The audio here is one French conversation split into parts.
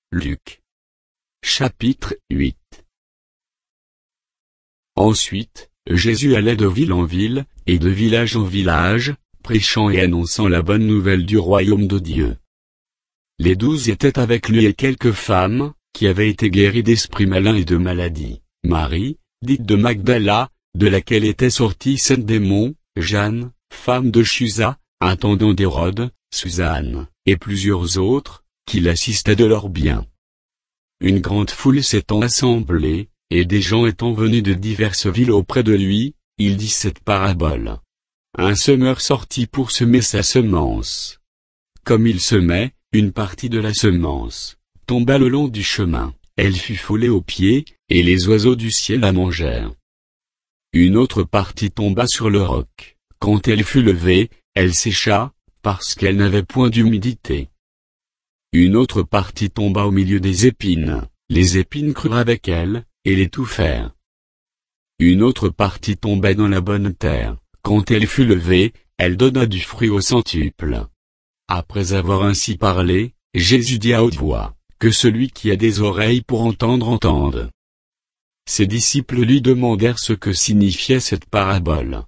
Luc. Chapitre 8. Ensuite, Jésus allait de ville en ville, et de village en village, prêchant et annonçant la bonne nouvelle du royaume de Dieu. Les 12 étaient avec lui et quelques femmes, qui avaient été guéries d'esprits malins et de maladies. Marie, dite de Magdala, de laquelle étaient sortis 7 démons, Jeanne, femme de Chuza, intendant d'Hérode, Suzanne, et plusieurs autres, qui l'assistaient de leurs biens. Une grande foule s'étant assemblée, et des gens étant venus de diverses villes auprès de lui, il dit cette parabole. Un semeur sortit pour semer sa semence. Comme il semait, une partie de la semence tomba le long du chemin, elle fut foulée aux pieds, et les oiseaux du ciel la mangèrent. Une autre partie tomba sur le roc. Quand elle fut levée, elle sécha, parce qu'elle n'avait point d'humidité. Une autre partie tomba au milieu des épines, les épines crurent avec elle, et l'étouffèrent. Une autre partie tomba dans la bonne terre, quand elle fut levée, elle donna du fruit au centuple. Après avoir ainsi parlé, Jésus dit à haute voix, que celui qui a des oreilles pour entendre entende. Ses disciples lui demandèrent ce que signifiait cette parabole.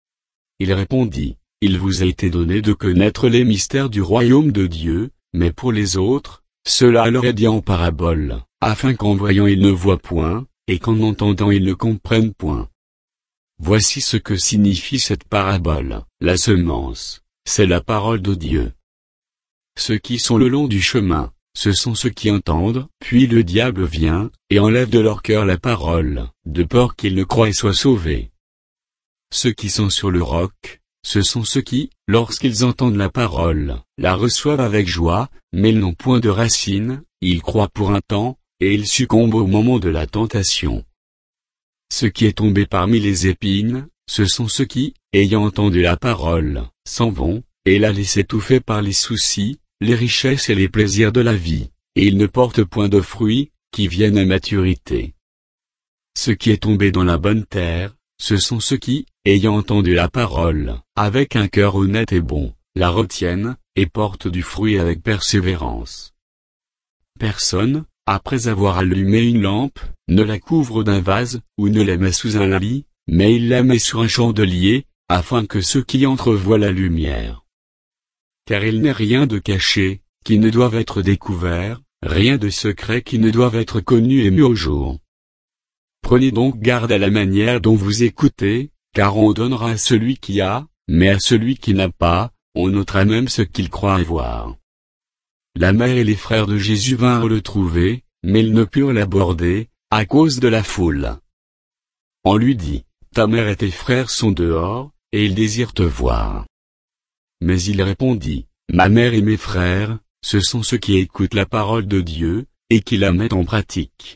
Il répondit, il vous a été donné de connaître les mystères du royaume de Dieu, mais pour les autres, cela leur est dit en parabole, afin qu'en voyant ils ne voient point, et qu'en entendant ils ne comprennent point. Voici ce que signifie cette parabole. La semence, c'est la parole de Dieu. Ceux qui sont le long du chemin, ce sont ceux qui entendent, puis le diable vient, et enlève de leur cœur la parole, de peur qu'ils ne croient et soient sauvés. Ceux qui sont sur le roc, ce sont ceux qui, lorsqu'ils entendent la parole, la reçoivent avec joie, mais ils n'ont point de racines, ils croient pour un temps, et ils succombent au moment de la tentation. Ce qui est tombé parmi les épines, ce sont ceux qui, ayant entendu la parole, s'en vont, et la laissent étouffer par les soucis, les richesses et les plaisirs de la vie, et ils ne portent point de fruits, qui viennent à maturité. Ce qui est tombé dans la bonne terre, ce sont ceux qui, ayant entendu la parole, avec un cœur honnête et bon, la retiennent, et portent du fruit avec persévérance. Personne, après avoir allumé une lampe, ne la couvre d'un vase, ou ne la met sous un lit, mais il la met sur un chandelier, afin que ceux qui entrent voient la lumière. Car il n'est rien de caché, qui ne doive être découvert, rien de secret qui ne doive être connu et mis au jour. Prenez donc garde à la manière dont vous écoutez, car on donnera à celui qui a, mais à celui qui n'a pas, on notera même ce qu'il croit avoir. La mère et les frères de Jésus vinrent le trouver, mais ils ne purent l'aborder, à cause de la foule. On lui dit, ta mère et tes frères sont dehors, et ils désirent te voir. Mais il répondit, ma mère et mes frères, ce sont ceux qui écoutent la parole de Dieu, et qui la mettent en pratique.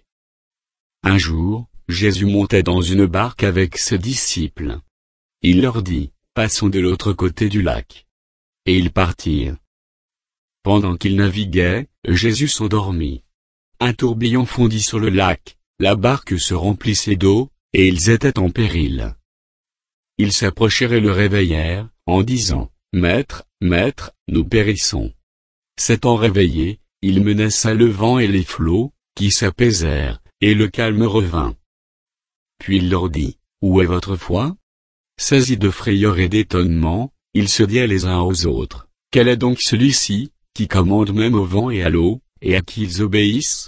Un jour, Jésus montait dans une barque avec ses disciples. Il leur dit, passons de l'autre côté du lac. Et ils partirent. Pendant qu'ils naviguaient, Jésus s'endormit. Un tourbillon fondit sur le lac, la barque se remplissait d'eau, et ils étaient en péril. Ils s'approchèrent et le réveillèrent, en disant, Maître, Maître, nous périssons. S'étant réveillé, il menaça le vent et les flots, qui s'apaisèrent, et le calme revint. Puis il leur dit, où est votre foi? Saisis de frayeur et d'étonnement, ils se dirent les uns aux autres, quel est donc celui-ci, qui commande même au vent et à l'eau, et à qui ils obéissent?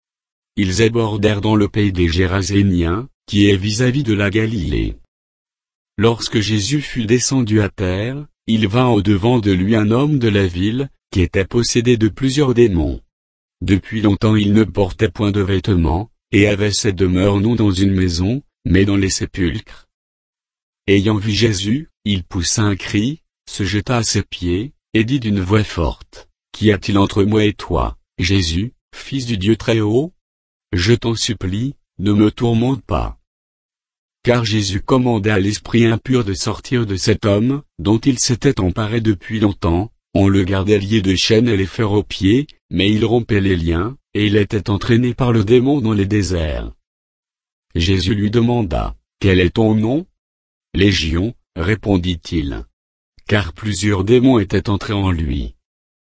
Ils abordèrent dans le pays des Géraséniens, qui est vis-à-vis de la Galilée. Lorsque Jésus fut descendu à terre, il vint au-devant de lui un homme de la ville, qui était possédé de plusieurs démons. Depuis longtemps il ne portait point de vêtements, et avait sa demeure non dans une maison, mais dans les sépulcres. Ayant vu Jésus, il poussa un cri, se jeta à ses pieds, et dit d'une voix forte, qu'y a-t-il entre moi et toi, Jésus, Fils du Dieu très haut? Je t'en supplie, ne me tourmente pas. Car Jésus commandait à l'esprit impur de sortir de cet homme, dont il s'était emparé depuis longtemps, on le gardait lié de chaînes et les fers aux pieds, mais il rompait les liens, et il était entraîné par le démon dans les déserts. Jésus lui demanda, quel est ton nom? Légion, répondit-il. Car plusieurs démons étaient entrés en lui.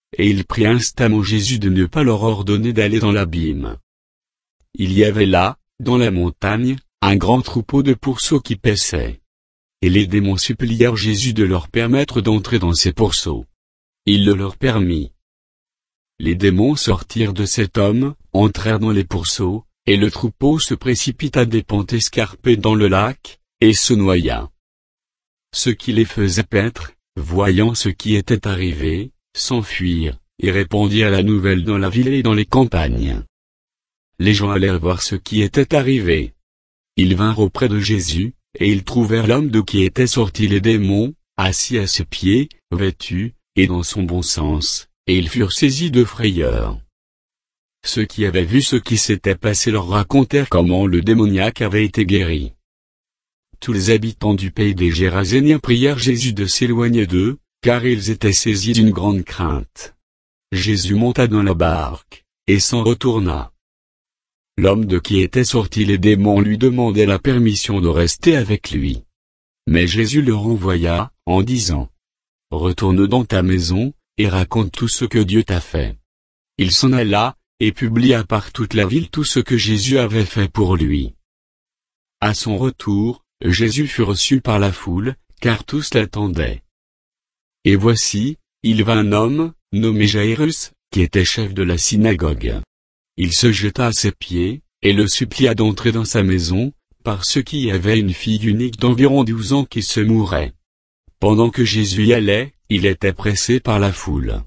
et il prie instamment Jésus de ne pas leur ordonner d'aller dans l'abîme. Il y avait là, dans la montagne, un grand troupeau de pourceaux qui paissaient. Et les démons supplièrent Jésus de leur permettre d'entrer dans ces pourceaux. Il le leur permit. Les démons sortirent de cet homme, entrèrent dans les pourceaux, et le troupeau se précipita des pentes escarpées dans le lac, et se noya. Ceux qui les faisaient paître, voyant ce qui était arrivé, s'enfuirent, et répandirent la nouvelle dans la ville et dans les campagnes. Les gens allèrent voir ce qui était arrivé. Ils vinrent auprès de Jésus, et ils trouvèrent l'homme de qui étaient sortis les démons, assis à ses pieds, vêtu, et dans son bon sens, et ils furent saisis de frayeur. Ceux qui avaient vu ce qui s'était passé leur racontèrent comment le démoniaque avait été guéri. Tous les habitants du pays des Géraséniens prièrent Jésus de s'éloigner d'eux, car ils étaient saisis d'une grande crainte. Jésus monta dans la barque, et s'en retourna. L'homme de qui étaient sortis les démons lui demandait la permission de rester avec lui. Mais Jésus le renvoya, en disant: « Retourne dans ta maison, et raconte tout ce que Dieu t'a fait. » Il s'en alla, et publia par toute la ville tout ce que Jésus avait fait pour lui. À son retour, Jésus fut reçu par la foule, car tous l'attendaient. Et voici, il vint un homme, nommé Jairus, qui était chef de la synagogue. Il se jeta à ses pieds, et le supplia d'entrer dans sa maison, parce qu'il y avait une fille unique d'environ 12 ans qui se mourait. Pendant que Jésus y allait, il était pressé par la foule.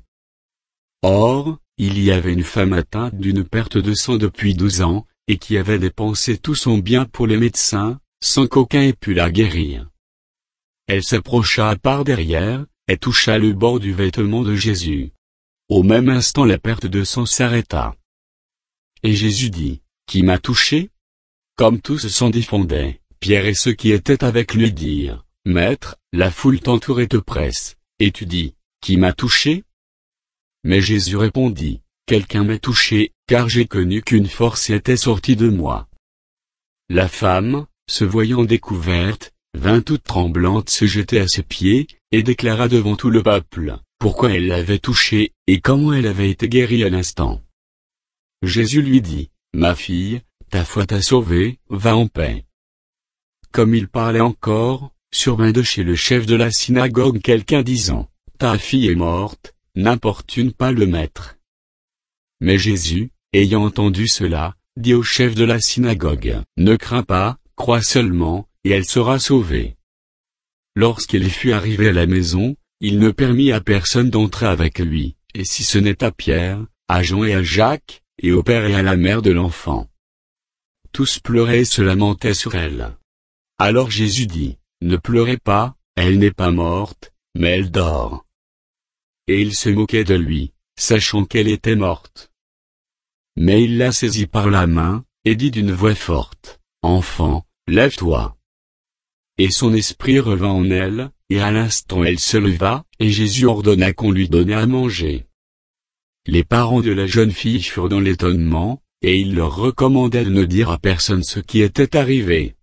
Or, il y avait une femme atteinte d'une perte de sang depuis 12 ans, et qui avait dépensé tout son bien pour les médecins, sans qu'aucun ait pu la guérir. Elle s'approcha par derrière, et toucha le bord du vêtement de Jésus. Au même instant la perte de sang s'arrêta. Et Jésus dit: « Qui m'a touché ?» Comme tous s'en défendaient, Pierre et ceux qui étaient avec lui dirent: « Maître, la foule t'entoure et te presse, et tu dis: Qui m'a touché ?» Mais Jésus répondit: « Quelqu'un m'a touché, car j'ai connu qu'une force était sortie de moi. » La femme, se voyant découverte, vint toute tremblante se jeter à ses pieds, et déclara devant tout le peuple pourquoi elle l'avait touché, et comment elle avait été guérie à l'instant. Jésus lui dit: « Ma fille, ta foi t'a sauvée, va en paix. » Comme il parlait encore, survint de chez le chef de la synagogue quelqu'un disant: « Ta fille est morte, n'importune pas le maître. » Mais Jésus, ayant entendu cela, dit au chef de la synagogue: « Ne crains pas, crois seulement, et elle sera sauvée. » Lorsqu'il fut arrivé à la maison, il ne permit à personne d'entrer avec lui, et si ce n'est à Pierre, à Jean et à Jacques, et au père et à la mère de l'enfant. Tous pleuraient et se lamentaient sur elle. Alors Jésus dit: « Ne pleurez pas, elle n'est pas morte, mais elle dort. » Et ils se moquaient de lui, sachant qu'elle était morte. Mais il la saisit par la main, et dit d'une voix forte: « Enfant, lève-toi. » Et son esprit revint en elle, et à l'instant elle se leva, et Jésus ordonna qu'on lui donnât à manger. Les parents de la jeune fille furent dans l'étonnement, et il leur recommanda de ne dire à personne ce qui était arrivé.